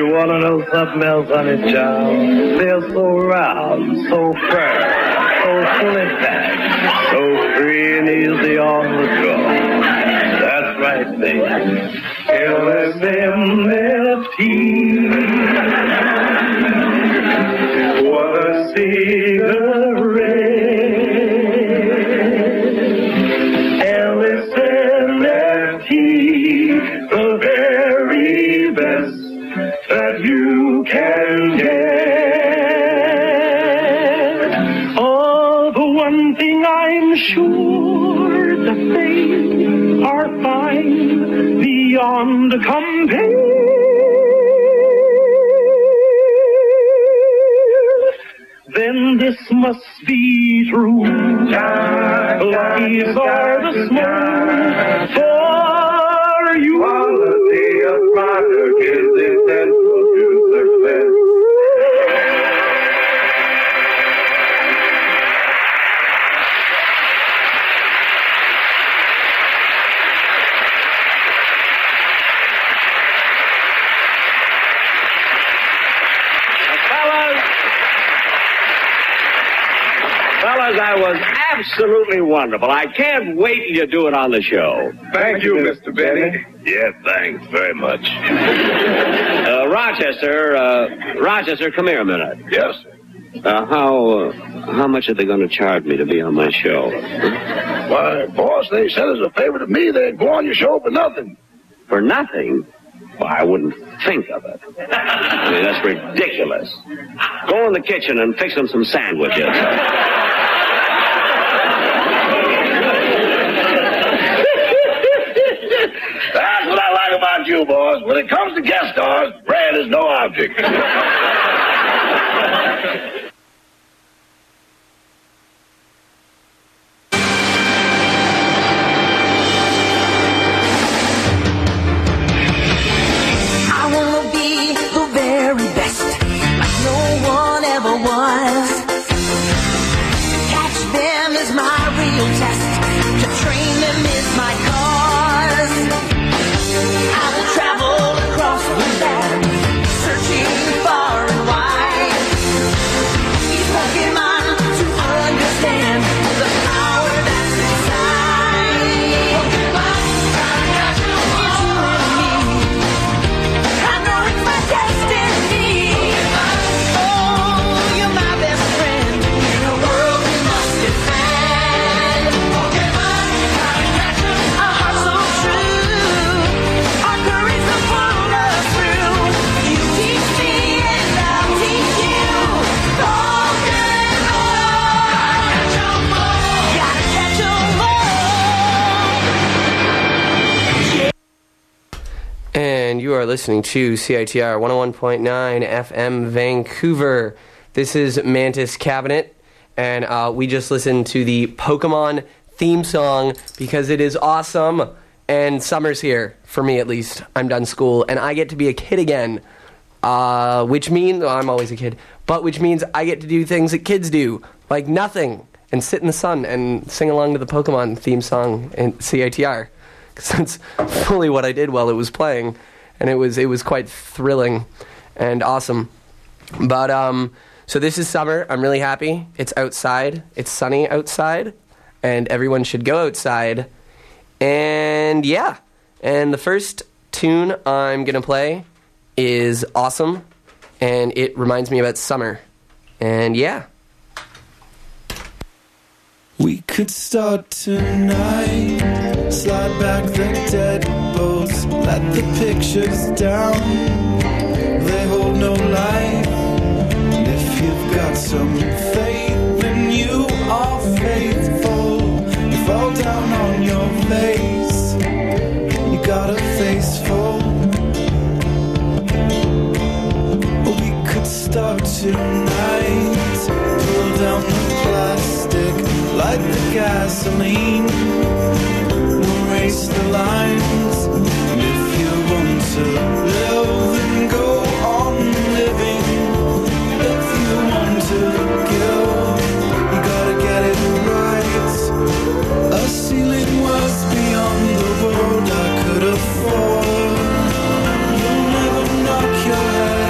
You want to know something else, honey child? They're so round, so firm, so fully packed, so free and easy on the go. That's right, baby. LSMFT. What a cigarette. LSMFT, the very best that you can get. Oh, the one thing I'm sure that they are fine beyond compare. Then this must be true. Lucky for the smoke for you. Quality of product is essential to success. Fellas, that was absolutely wonderful. I can't wait till you do it on the show. Thank you, Mr. Benny. Yeah, thanks very much. Rochester, come here a minute. Yes, sir. How much are they going to charge me to be on my show? Why, boss, they said as a favor to me they'd go on your show for nothing. For nothing? Well, I wouldn't think of it. I mean, that's ridiculous. Go in the kitchen and fix them some sandwiches. That's what I like about you, boss. When it comes to guest stars, bread is no object. I wanna be the very best, like no one ever was. Catch them is my real test. To train them is my cause. I will travel across the land, searching far and wide. These Pokemon to understand the power that's inside. Pokemon, it's you and me. I know it's my destiny. Oh, you're my best friend in a world we must defend. Pokemon, a heart so true. Our courage will pull us through. You teach me and I'll teach you. Pokemon, gotta catch 'em all. And you are listening to CITR 101.9 FM Vancouver. This is Mantis Cabinet, and we just listened to the Pokemon theme song because it is awesome, and summer's here, for me at least. I'm done school, and I get to be a kid again, which means, well, I'm always a kid, but which means I get to do things that kids do, like nothing, and sit in the sun and sing along to the Pokemon theme song in CITR. Because that's fully what I did while it was playing, and it was quite thrilling and awesome. But so this is summer. I'm really happy. It's outside. It's sunny outside, and everyone should go outside. And yeah, and the first tune I'm gonna play is awesome, and it reminds me about summer. And yeah. We could start tonight, slide back the deadbolts, let the pictures down, they hold no life. And if you've got some faith, then you are faithful. You fall down on your face, you got a face full. We could start tonight, pull down the plastic, light the gasoline, erase the lines. And if you want to live, then go on living. If you want to kill, you gotta get it right. A ceiling was beyond the world I could afford. You'll never knock your head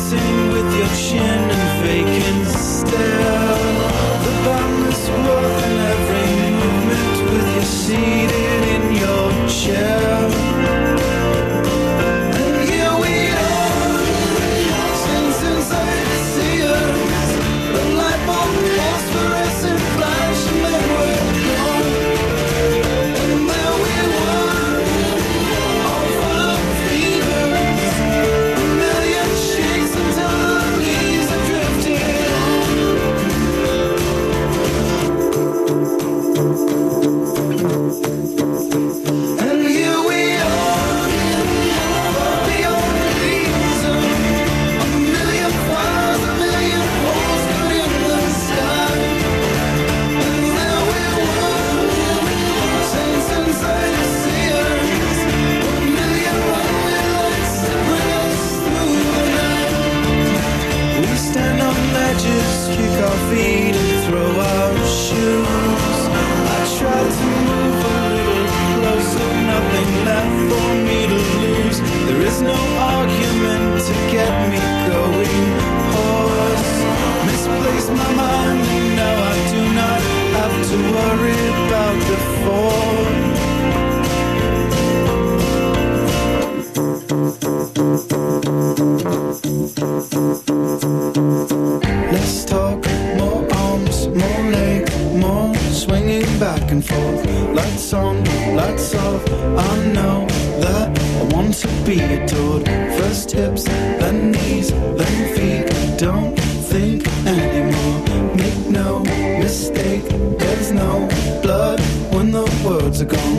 flirting with your chin and vacant stare. The boundless world in every movement with you seated in your chair. And here we are, since inside the seers, the light bulb phosphorescent flash, and then we're gone. And there we were, all full of fevers, a million shakes until the leaves are drifting on. And here we are, far beyond reason, a million fires, a million holes cut in the sky. And there we were, saints inside the seers, a million runway lights to bring us through the night. We stand on ledges, kick our feet and throw our shoes. I tried to move a little closer, nothing left for me to lose. There is no argument to get me going hoarse. Misplaced my mind and now I do not have to worry about before. Let's talk, more arms, more leg, more swinging back and forth. Lights on, lights off, I know that I want to be adored. First hips, then knees, then feet. Don't think anymore, make no mistake. There's no blood when the words are gone.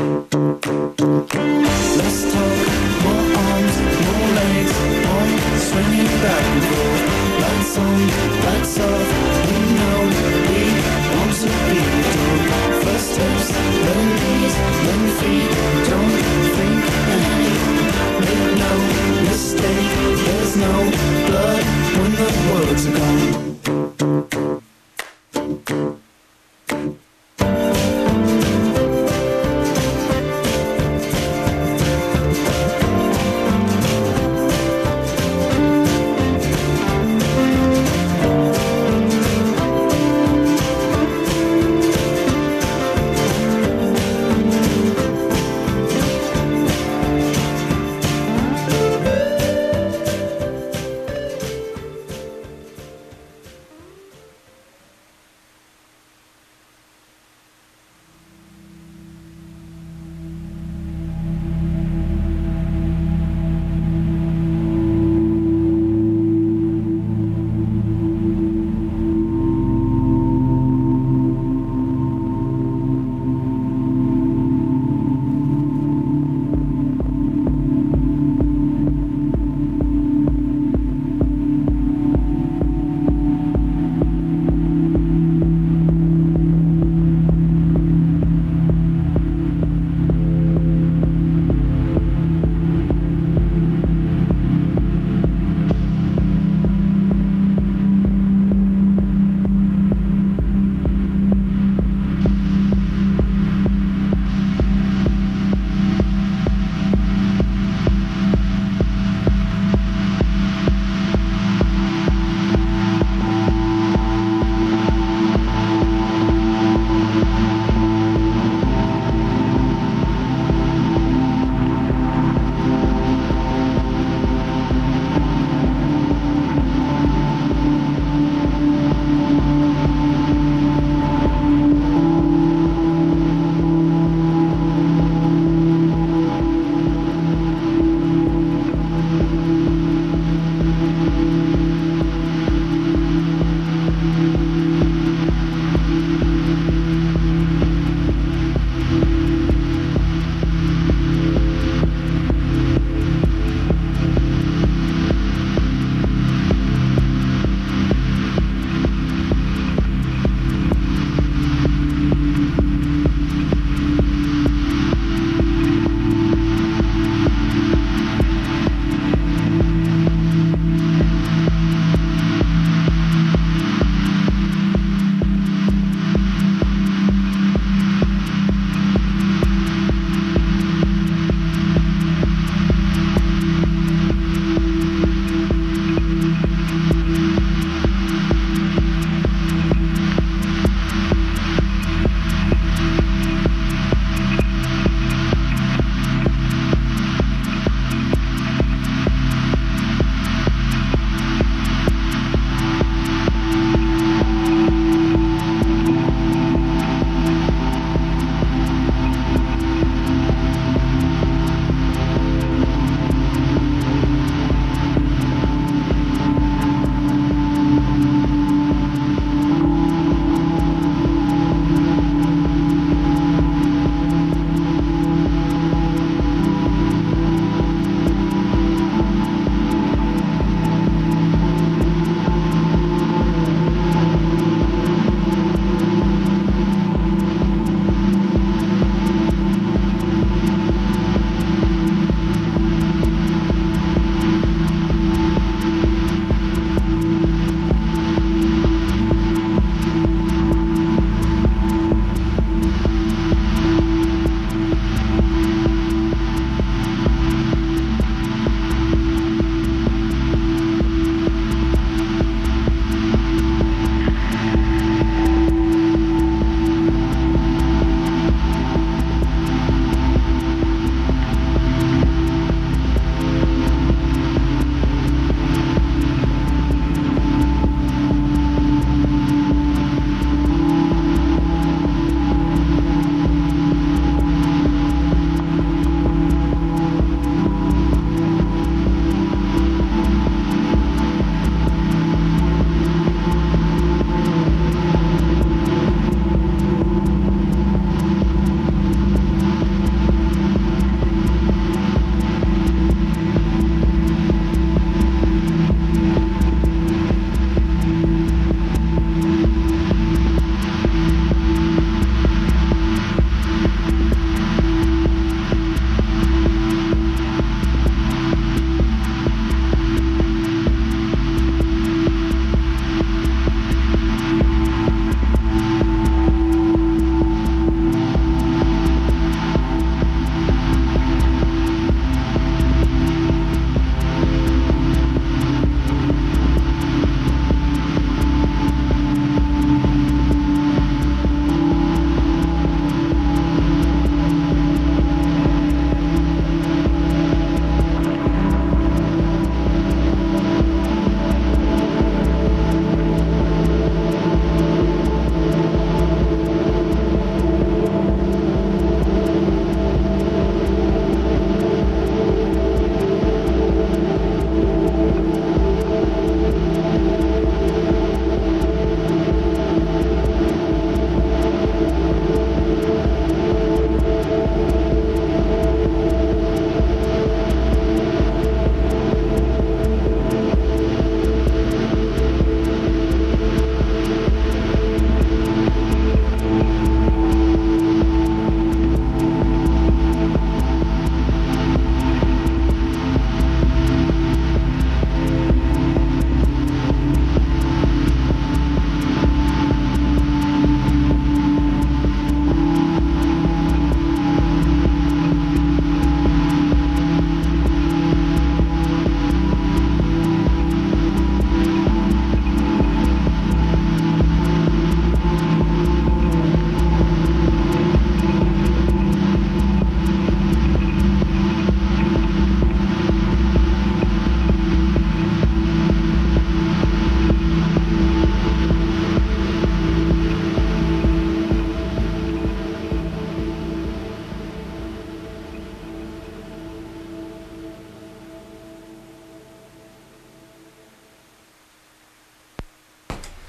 Let's talk, more arms, more legs, more swinging back and forth. Lights on, lights off, we know we want to be adored. First steps, then knees, then feet. Don't think anymore, make no mistake. There's no blood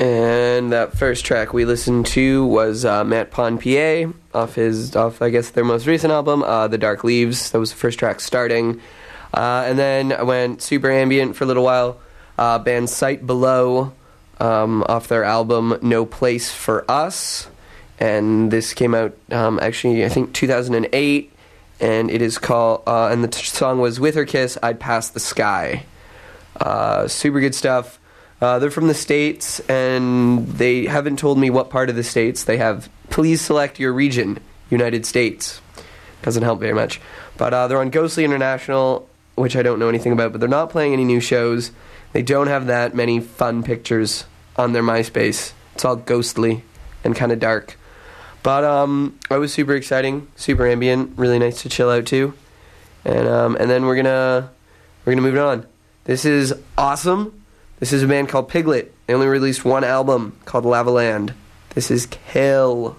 And that first track we listened to was Matt Pond PA off I guess their most recent album, The Dark Leaves. That was the first track, Starting. And then I went super ambient for a little while. Band Sight Below off their album No Place for Us. And this came out actually I think 2008. And it is called, and the song was With Her Kiss, I'd Pass the Sky. Super good stuff. They're from the States, and they haven't told me what part of the States. They have, please select your region, United States. Doesn't help very much. But they're on Ghostly International, which I don't know anything about, but they're not playing any new shows. They don't have that many fun pictures on their MySpace. It's all ghostly and kind of dark. But it was super exciting, super ambient, really nice to chill out to. And then we're gonna move on. This is awesome. This is a band called Piglet. They only released one album called Lavaland. This is Kill.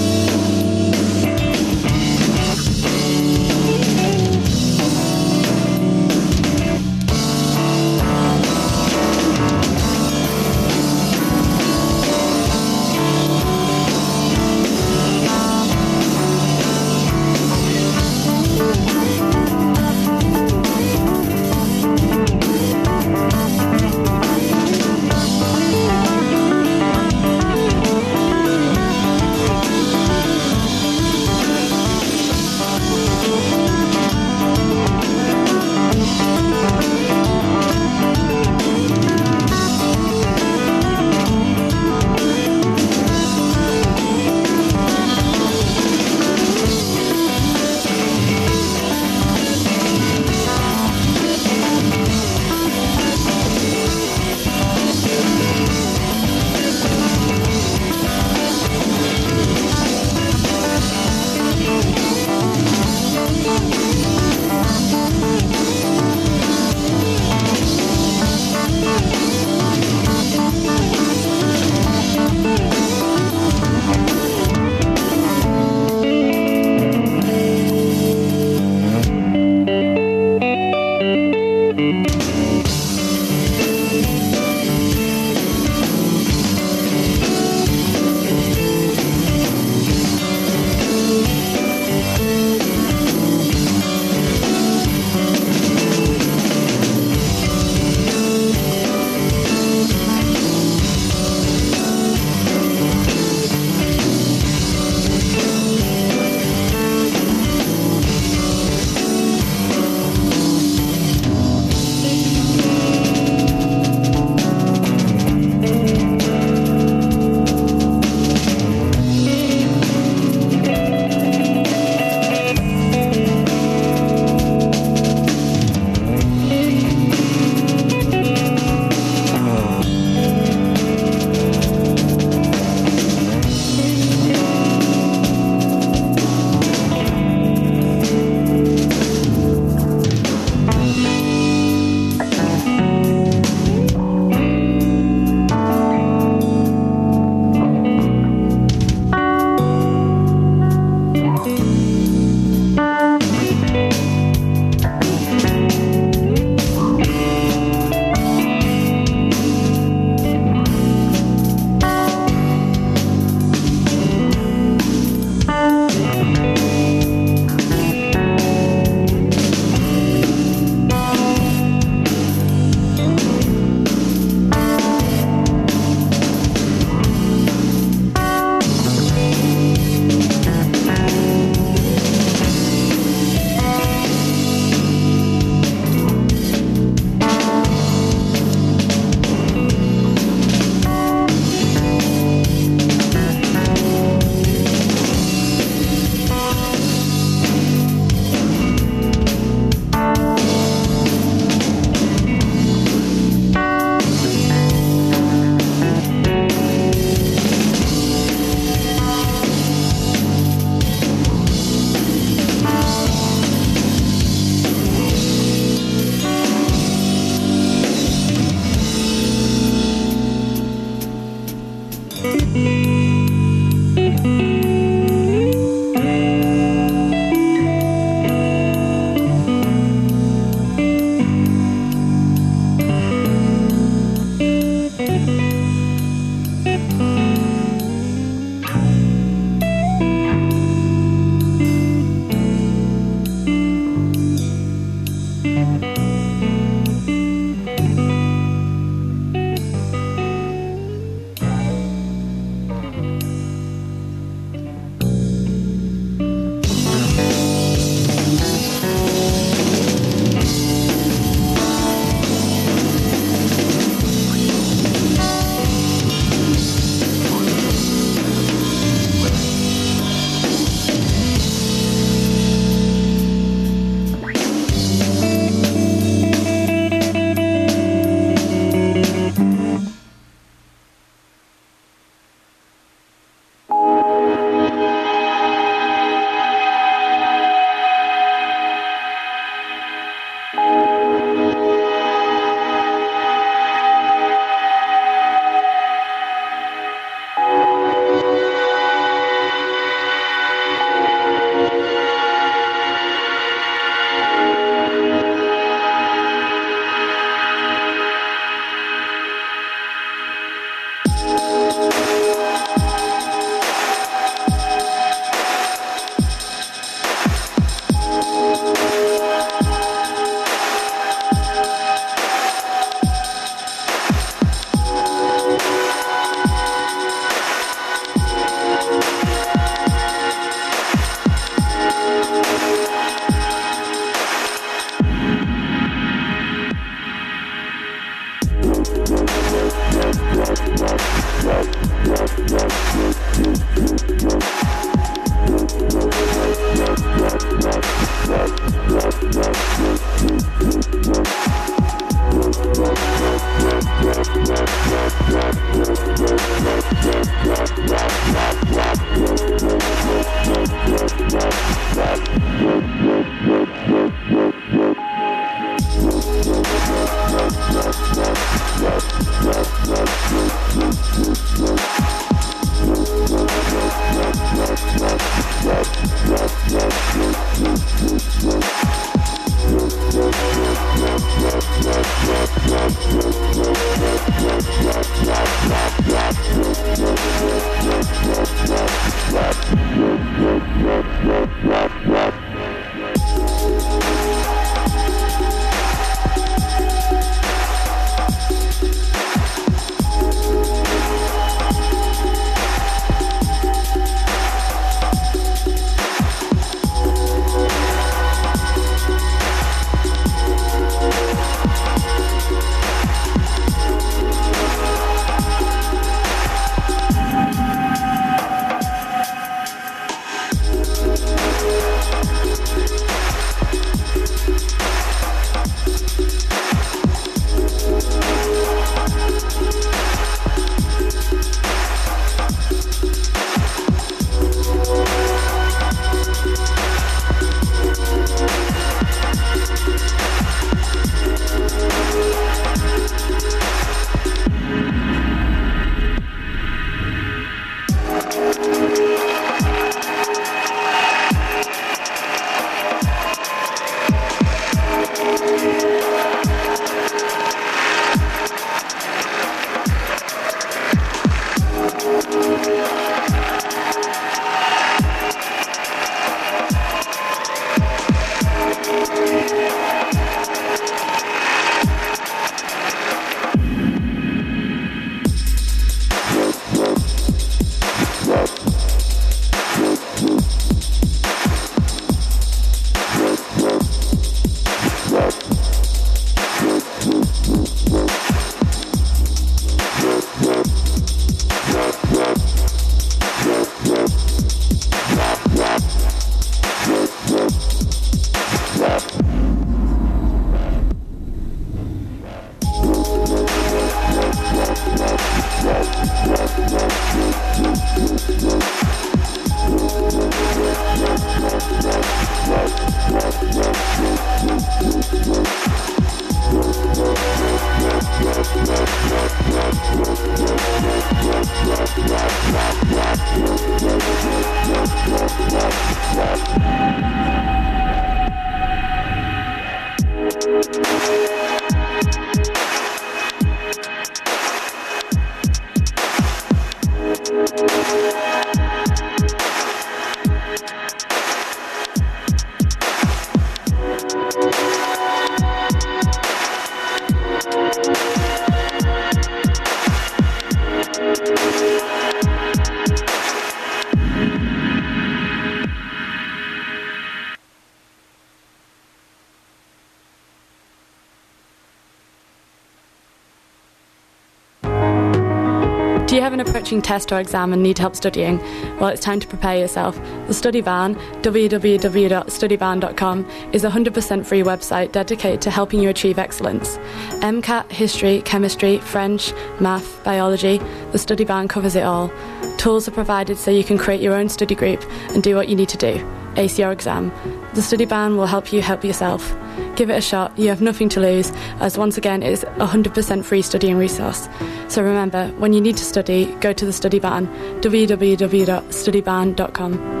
Do you have an approaching test or exam and need help studying? Well, it's time to prepare yourself. The Study Barn, www.studybarn.com, is a 100% free website dedicated to helping you achieve excellence. MCAT, history, chemistry, French, math, biology, the Study Barn covers it all. Tools are provided so you can create your own study group and do what you need to do. Ace your exam. The Study Barn will help you help yourself. Give it a shot, you have nothing to lose, as once again it is a 100% free studying resource. So remember, when you need to study, go to the Study Barn, www.studybarn.com.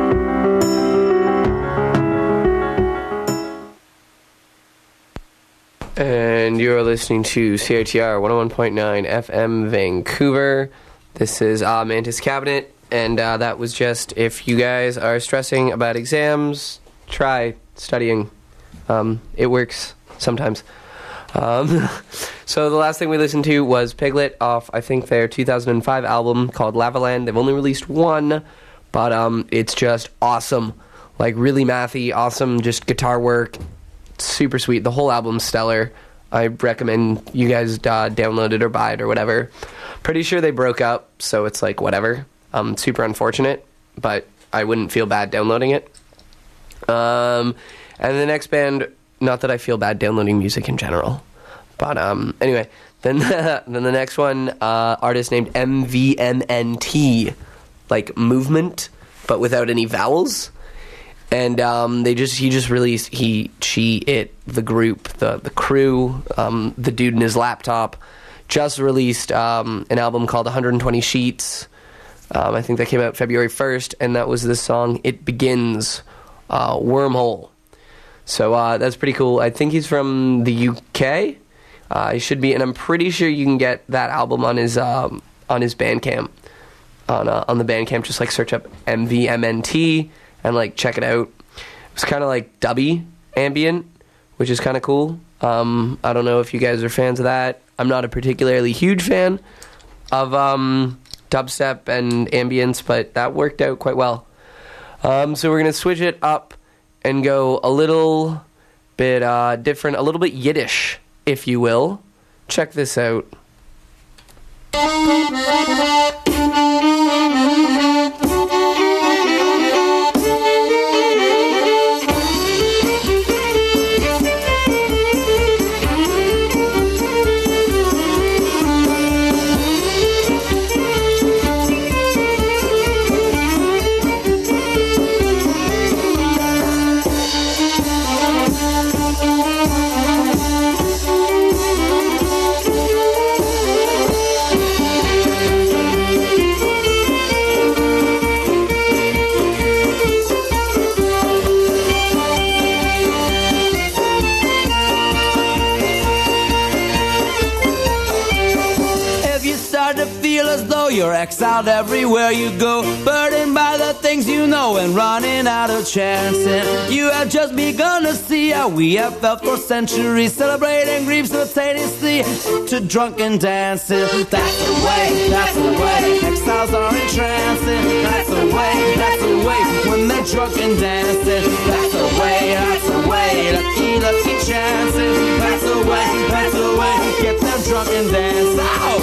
And you're listening to CITR 101.9 FM Vancouver. This is Mantis Cabinet. And that was just, if you guys are stressing about exams, try studying. It works sometimes. So the last thing we listened to was Piglet off, I think, their 2005 album called Lavaland. They've only released one, but it's just awesome. Like, really mathy, awesome, just guitar work. Super sweet. The whole album's stellar. I recommend you guys download it or buy it or whatever. Pretty sure they broke up, so it's like, whatever. Super unfortunate, but I wouldn't feel bad downloading it. And the next band, not that I feel bad downloading music in general, but anyway, then the next one, artist named MVMNT, like movement, but without any vowels. And the group, the crew, the dude in his laptop, just released an album called 120 Sheets. I think that came out February 1st, and that was the song It Begins, Wormhole. So that's pretty cool. I think he's from the UK. He should be, and I'm pretty sure you can get that album on his Bandcamp. On the Bandcamp, just like search up MVMNT and like check it out. It's kind of like dubby ambient, which is kind of cool. I don't know if you guys are fans of that. I'm not a particularly huge fan of dubstep and ambience, but that worked out quite well. So we're going to switch it up and go a little bit different, a little bit Yiddish, if you will. Check this out. You're exiled everywhere you go, burdened by the things you know and running out of chances. You have just begun to see how we have felt for centuries, celebrating grief simultaneously to drunken dances. That's the way, exiles are entrancing. That's the way, when they're drunken dancing. That's the way, lucky chances. That's the way, get them drunken dance. Ow!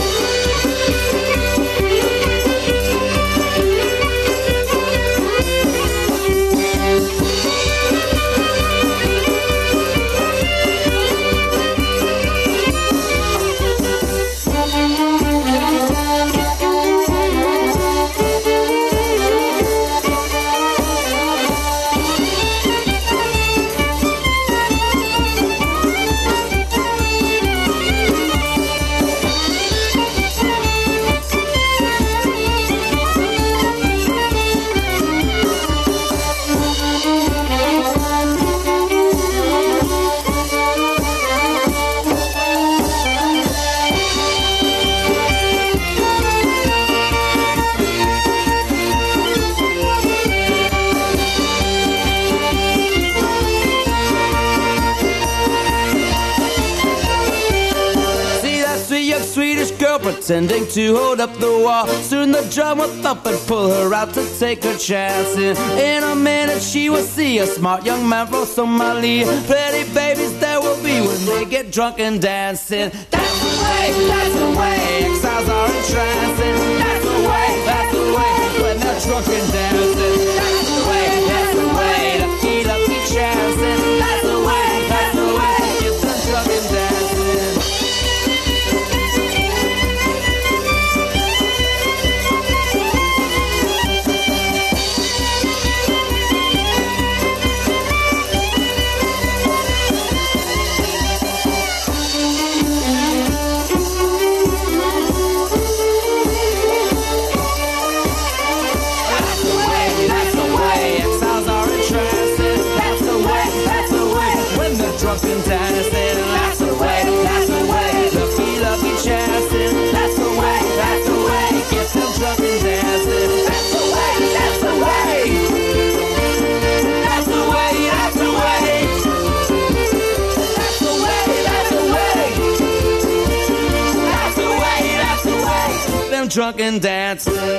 pretending to hold up the wall. Soon the drum will thump and pull her out to take her chance. And in a minute she will see a smart young man from Somalia. Pretty babies there will be when they get drunk and dancing. That's the way, exiles are entrancing. That's the way, when they're drunk and dancing. That's the way, the feet up, keep chancing. That's the way, get them drunk and dancing. Drunken dancing, that's the way, the feel of each dancing, that's the way, get them drunken dancing, that's the way, that's the way, that's the way, that's the way, that's the way, that's the way, that's the way, that's the way, them drunken dancing.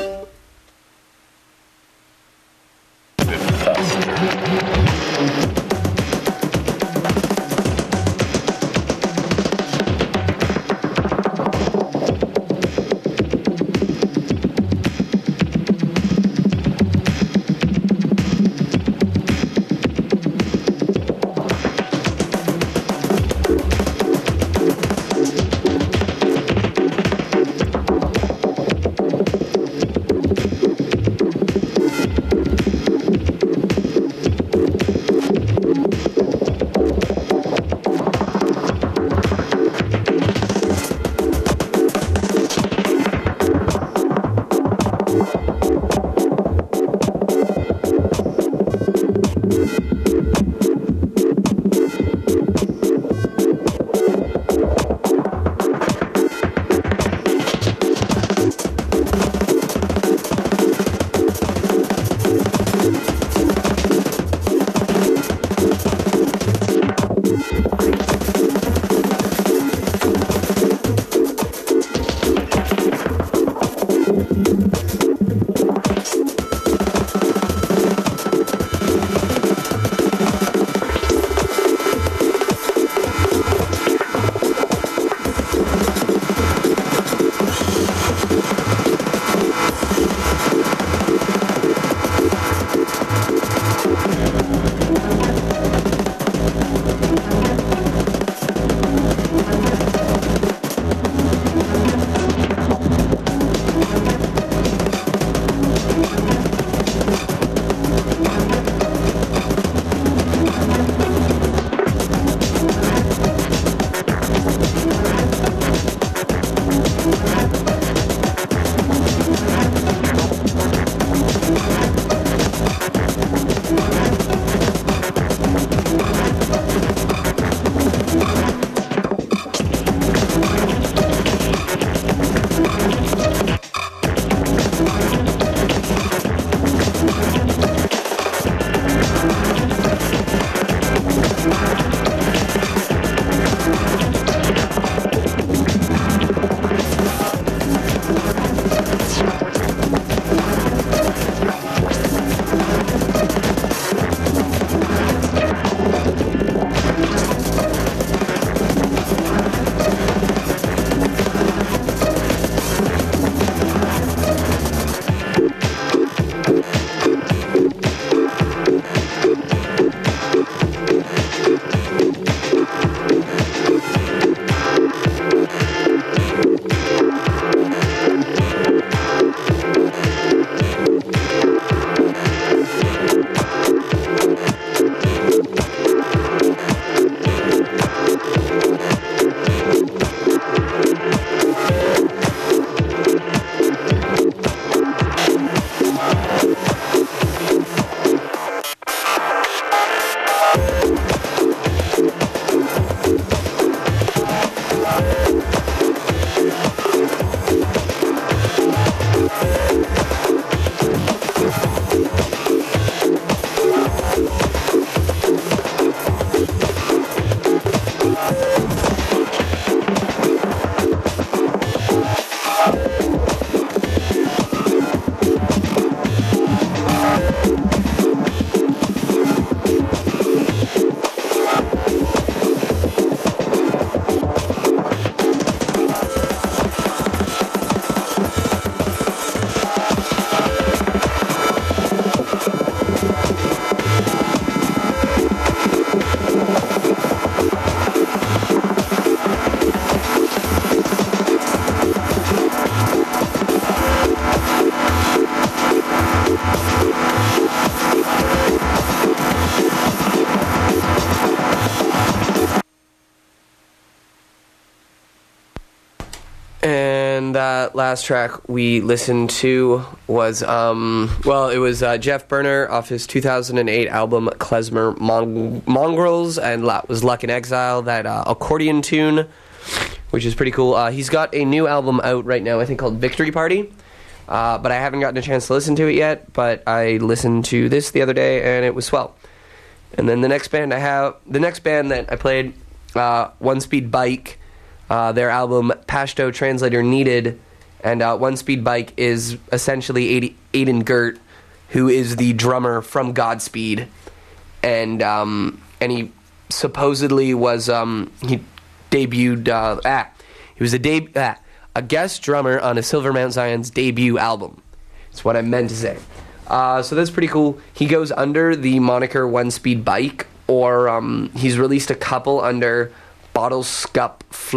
And that last track we listened to was, it was Jeff Berner off his 2008 album Klezmer Mongrels, and that was Luck in Exile, that accordion tune, which is pretty cool. He's got a new album out right now, I think called Victory Party, but I haven't gotten a chance to listen to it yet, but I listened to this the other day, and it was swell. And then the next band that I played, One Speed Bike, their album Pashto Translator Needed, and One Speed Bike is essentially Aidan Gert, who is the drummer from Godspeed, and he supposedly was he debuted he was a guest drummer on a Silver Mount Zion's debut album. That's what I meant to say. So that's pretty cool. He goes under the moniker One Speed Bike, or he's released a couple under Bottle Scup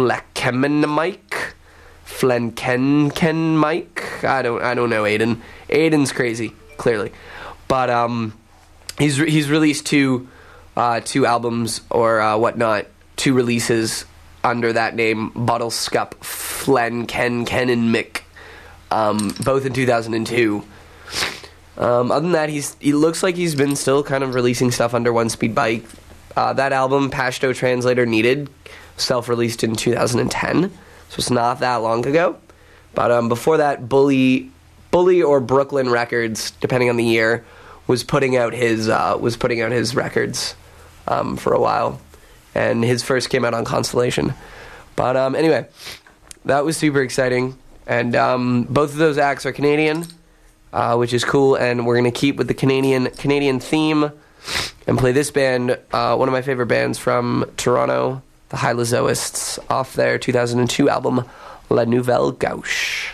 Flenken Mike. I don't know Aidan. Aidan's crazy, clearly, but he's released two albums or whatnot, two releases under that name, Bottle Scup Flenken Mick, both in 2002. Other than that, he looks like he's been still kind of releasing stuff under One Speed Bike. That album, Pashto Translator Needed, self-released in 2010, so it's not that long ago. But before that, Bully or Brooklyn Records, depending on the year, was putting out his records for a while, and his first came out on Constellation. But anyway, that was super exciting, and both of those acts are Canadian, which is cool, and we're gonna keep with the Canadian theme and play this band, one of my favorite bands from Toronto, the Hylozoists, off their 2002 album La Nouvelle Gauche.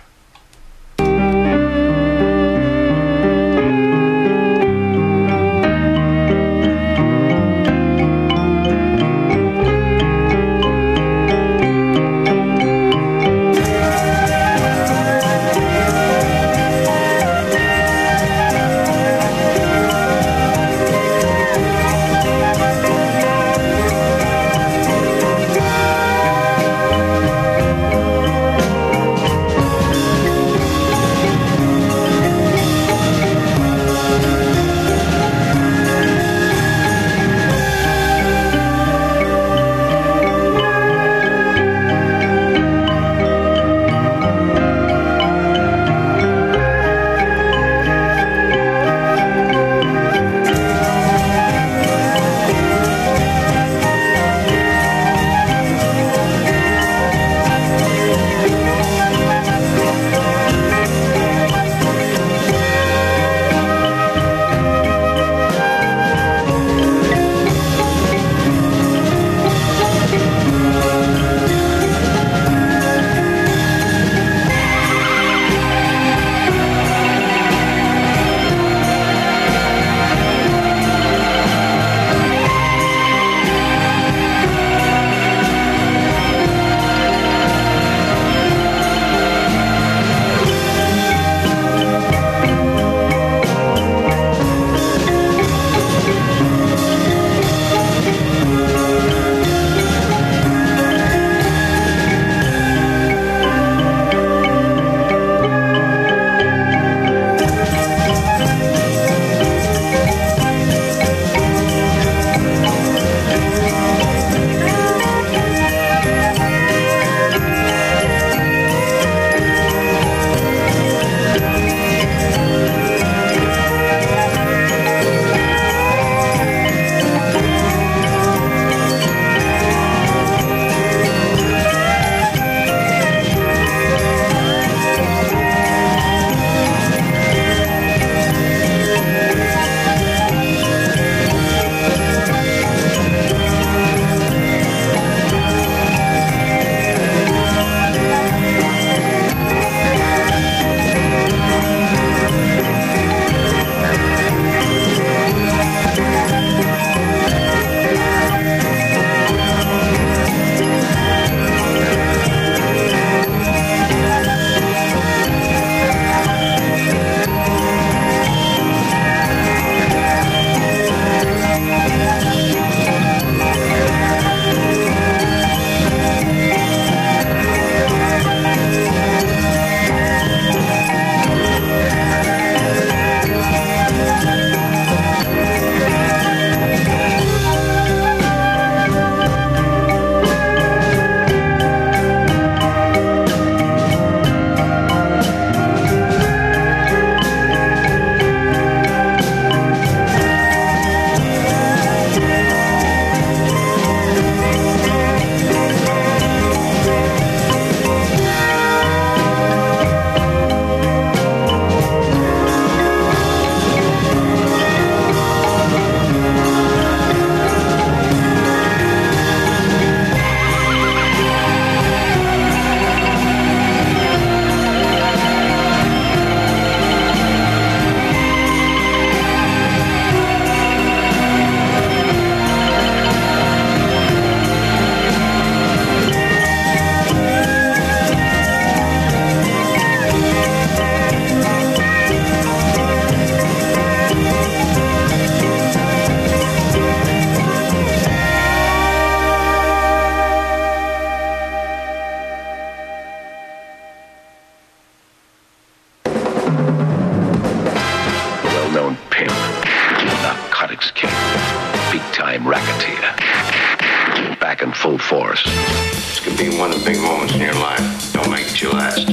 big moments in your life don't make it your last.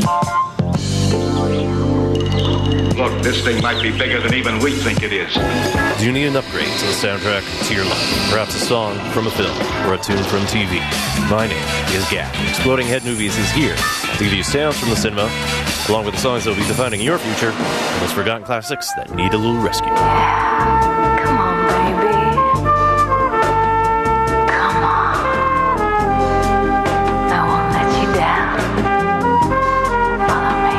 Look, this thing might be bigger than even we think it is. Do you need an upgrade to the soundtrack to your life? Perhaps a song from a film or a tune from TV? My name is Gap. Exploding Head Movies is here to give you sounds from the cinema, along with the songs that will be defining your future and those forgotten classics that need a little rescue. Come on, baby. Come on. I won't let you down. Follow me.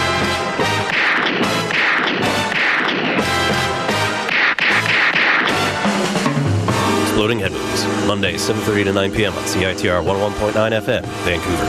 Exploding Head Movies, Monday, 7:30 to 9 p.m. on CITR 101.9 FM, Vancouver.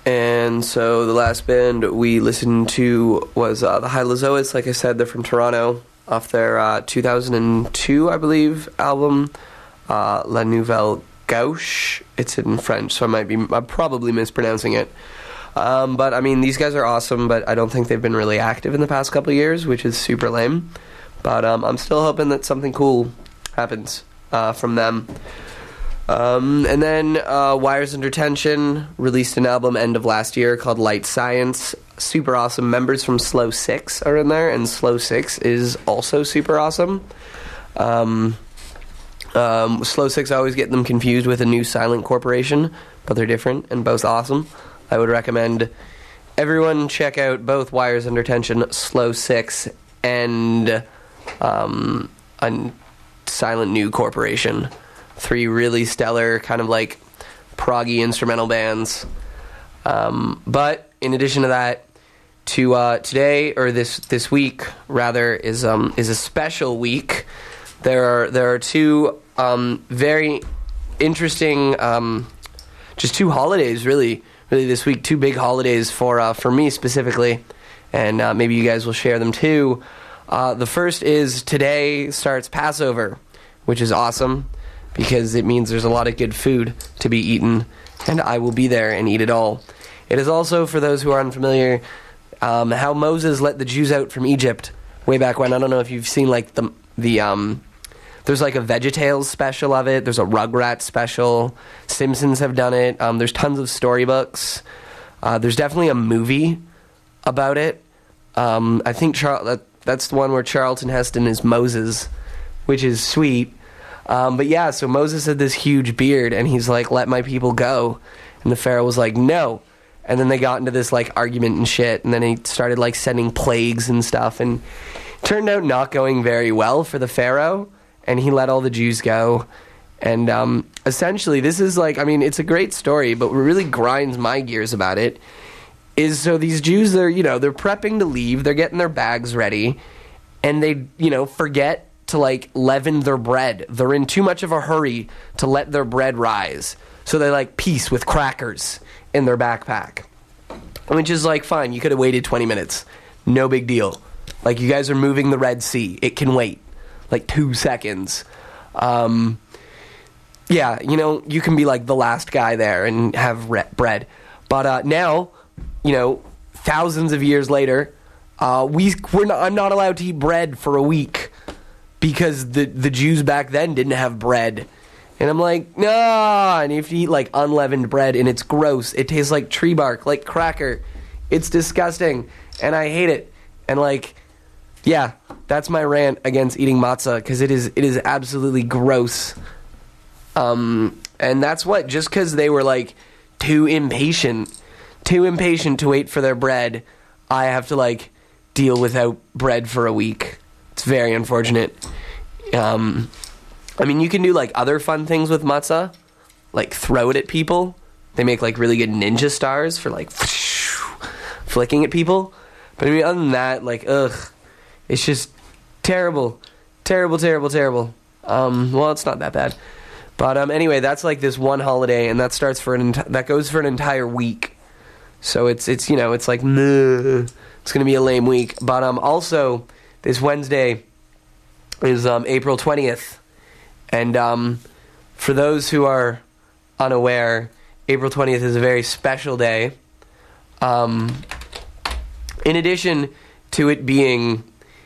And so the last band we listened to was the Hylozoites. Like I said, they're from Toronto, off their 2002, I believe, album, La Nouvelle Gauche. It's in French, so I'm probably mispronouncing it. But, I mean, these guys are awesome, but I don't think they've been really active in the past couple of years, which is super lame. But I'm still hoping that something cool happens from them. And then Wires Under Tension released an album end of last year called Light Science. Super awesome. Members from Slow 6 are in there, and Slow 6 is also super awesome. Slow 6, I always get them confused with a New Silent Corporation, but they're different and both awesome. I would recommend everyone check out both Wires Under Tension, Slow 6, and a Silent New Corporation. 3 really stellar, kind of like proggy instrumental bands. But in addition to that, today, or this week rather, is a special week. There are 2 very interesting, just 2 holidays really this week. 2 big holidays for me specifically, and maybe you guys will share them too. The first is today starts Passover, which is awesome because it means there's a lot of good food to be eaten, and I will be there and eat it all. It is also, for those who are unfamiliar, how Moses let the Jews out from Egypt way back when. I don't know if you've seen like the there's like a VeggieTales special of it. There's a Rugrats special. Simpsons have done it. There's tons of storybooks. There's definitely a movie about it. I think that's the one where Charlton Heston is Moses, which is sweet. But yeah, so Moses had this huge beard, and he's like, let my people go. And the Pharaoh was like, no. And then they got into this like argument and shit, and then he started like sending plagues and stuff, and it turned out not going very well for the Pharaoh, and he let all the Jews go. And essentially, this is like, I mean, it's a great story, but what really grinds my gears about it is, so these Jews, they're prepping to leave, they're getting their bags ready, and they, forget to like leaven their bread. They're in too much of a hurry to let their bread rise. So they like peace with crackers in their backpack. Which is like, fine, you could have waited 20 minutes. No big deal. Like, you guys are moving the Red Sea. It can wait. Like 2 seconds. Yeah, you can be like the last guy there and have bread. But now, thousands of years later, I'm not allowed to eat bread for a week because the Jews back then didn't have bread. And I'm like, nah, and you have to eat like unleavened bread, and it's gross. It tastes like tree bark, like cracker. It's disgusting, and I hate it. And like, yeah, that's my rant against eating matzah, because it is absolutely gross. And that's what, just because they were like too impatient to wait for their bread, I have to like deal without bread for a week. It's very unfortunate. I mean, you can do like other fun things with matzah, like throw it at people. They make like really good ninja stars for like flicking at people. But I mean, other than that, like, ugh, it's just terrible, terrible, terrible, terrible. Well, it's not that bad. But anyway, that's like this one holiday, and that starts that goes for an entire week. So it's like, it's gonna be a lame week. But also this Wednesday is April 20th. And for those who are unaware, April 20th is a very special day. In addition to it being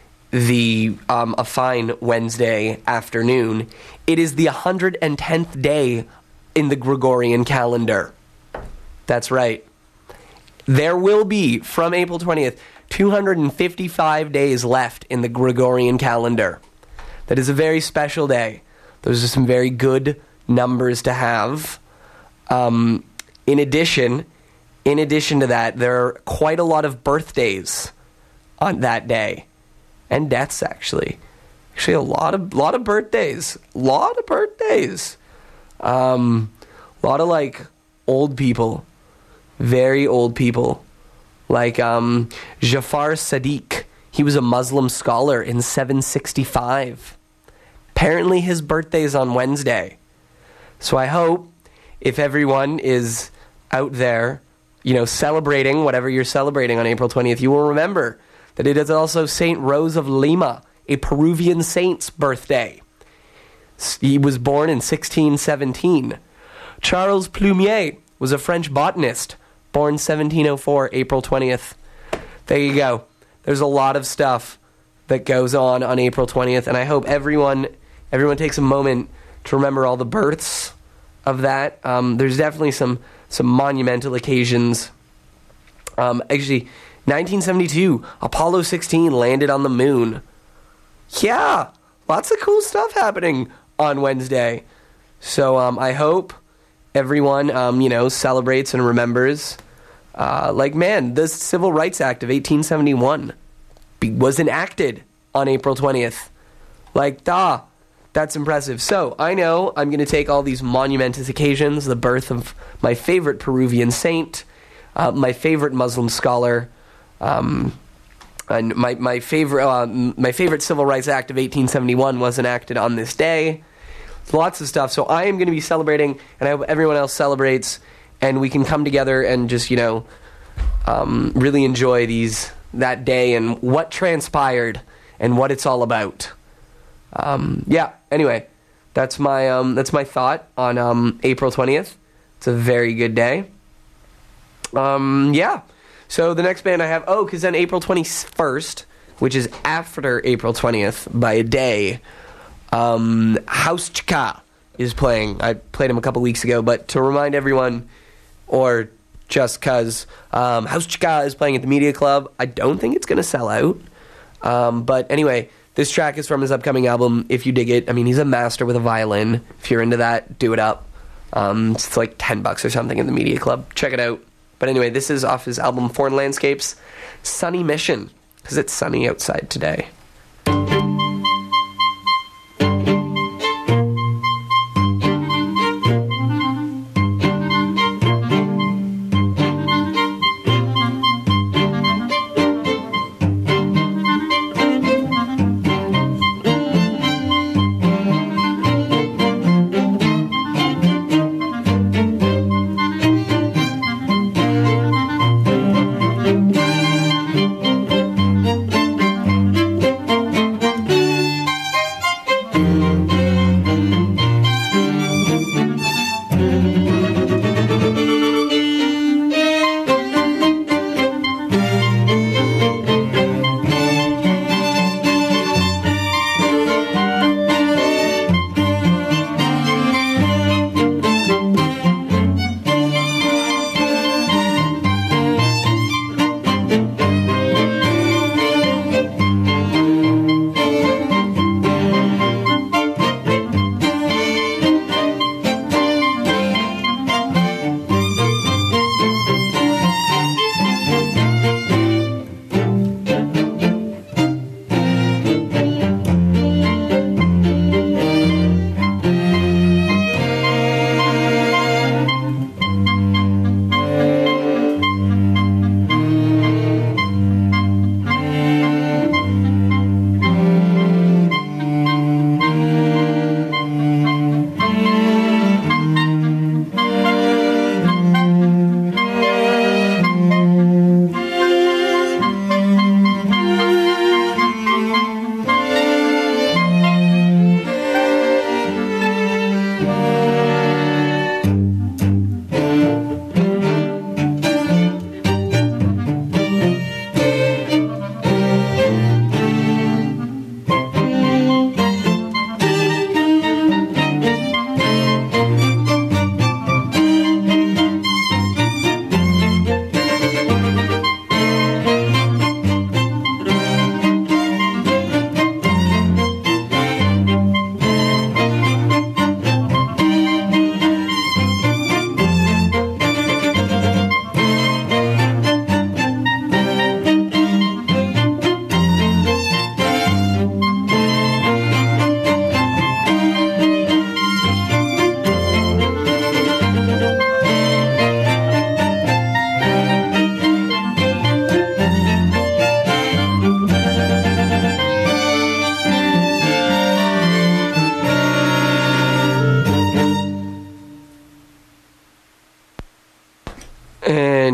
a fine Wednesday afternoon, it is the 110th day in the Gregorian calendar. That's right. There will be, from April 20th, 255 days left in the Gregorian calendar. That is a very special day. Those are some very good numbers to have. In addition to that, there are quite a lot of birthdays on that day, and deaths actually. Actually, a lot of birthdays. A lot of like old people, very old people, like Jafar Sadiq. He was a Muslim scholar in 765. Apparently his birthday's on Wednesday. So I hope if everyone is out there celebrating whatever you're celebrating on April 20th, you will remember that it is also Saint Rose of Lima, a Peruvian saint's birthday. He was born in 1617. Charles Plumier was a French botanist, born 1704, April 20th. There you go. There's a lot of stuff that goes on April 20th, and I hope everyone takes a moment to remember all the births of that. There's definitely some monumental occasions. Actually, 1972, Apollo 16 landed on the moon. Yeah, lots of cool stuff happening on Wednesday. So I hope everyone, celebrates and remembers. The Civil Rights Act of 1871 was enacted on April 20th. That's impressive. So I know I'm going to take all these monumentous occasions, the birth of my favorite Peruvian saint, my favorite Muslim scholar, and my favorite Civil Rights Act of 1871 was enacted on this day. Lots of stuff. So I am going to be celebrating, and I hope everyone else celebrates, and we can come together and just really enjoy that day and what transpired and what it's all about. Anyway, that's my thought on April 20th. It's a very good day. So the next band I have, because then April 21st, which is after April 20th by a day, Hauschka is playing. I played him a couple weeks ago, but to remind everyone, or just because, Hauschka is playing at the Media Club. I don't think it's going to sell out. But anyway, this track is from his upcoming album, If You Dig It. I mean, he's a master with a violin. If you're into that, do it up. It's like $10 or something in the Media Club. Check it out. But anyway, this is off his album Foreign Landscapes, Sunny Mission, because it's sunny outside today.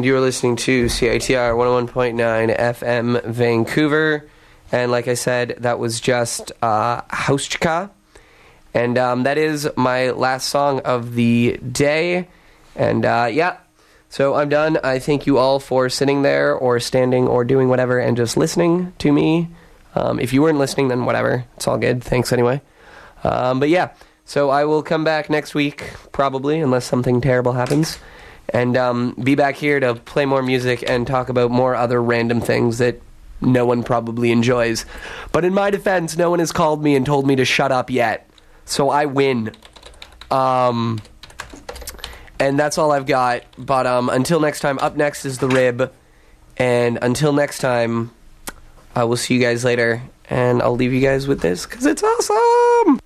you're listening to CITR 101.9 FM Vancouver. And like I said, that was just Hauschka. And that is my last song of the day. And yeah, so I'm done. I thank you all for sitting there or standing or doing whatever and just listening to me. If you weren't listening, then whatever. It's all good. Thanks anyway. But yeah, so I will come back next week, probably, unless something terrible happens. And be back here to play more music and talk about more other random things that no one probably enjoys. But in my defense, no one has called me and told me to shut up yet. So I win. And that's all I've got. But until next time, up next is The Rib. And until next time, I will see you guys later. And I'll leave you guys with this, because it's awesome!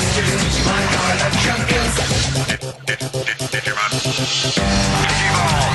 Digimon.